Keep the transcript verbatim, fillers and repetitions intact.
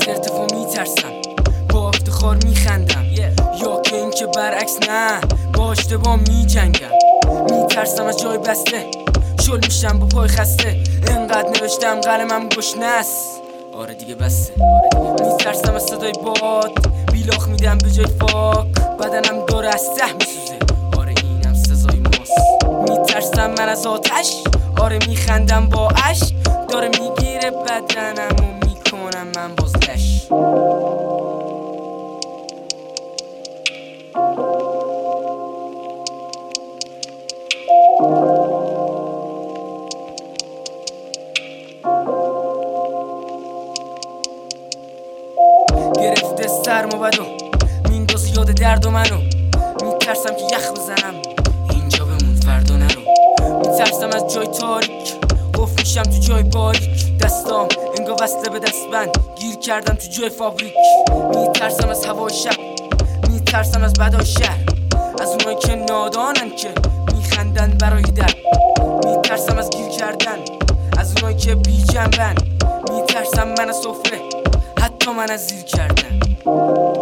ارتفاع میترسم، با افتخار میخندم یا که این که برعکس نه با اشتباه میجنگم. میترسم از جای بسته، شل میشم با پای خسته، انقدر نوشتم قلمم گشنه است، آره دیگه بسته. میترسم از صدای باد، بیلاخ میدم به جای فاک، بدنم داره از ته میسوزه، آره اینم سزای ماست. میترسم من از آتش، آره میخندم با عشق، داره میگیره بدنم و میکنم من بازگشت. گرفته سرم و بدو میندازه یاد درد و منو، میترسم که یخ بزنم اینجا بمون فردا نرو. میترسم از جای تاریک، قفل میشم تو جای باریک، دستام انگار وصله به دستبند، گیر کردم تو جای فابریک. میترسم از هوای شب، میترسم از بدای شهر، از اونایی که نادانن که میخندن برای در. میترسم از گیر کردن، از اونایی که بی جنبن، میترسم من از سفره، حتی من از زیر کردن.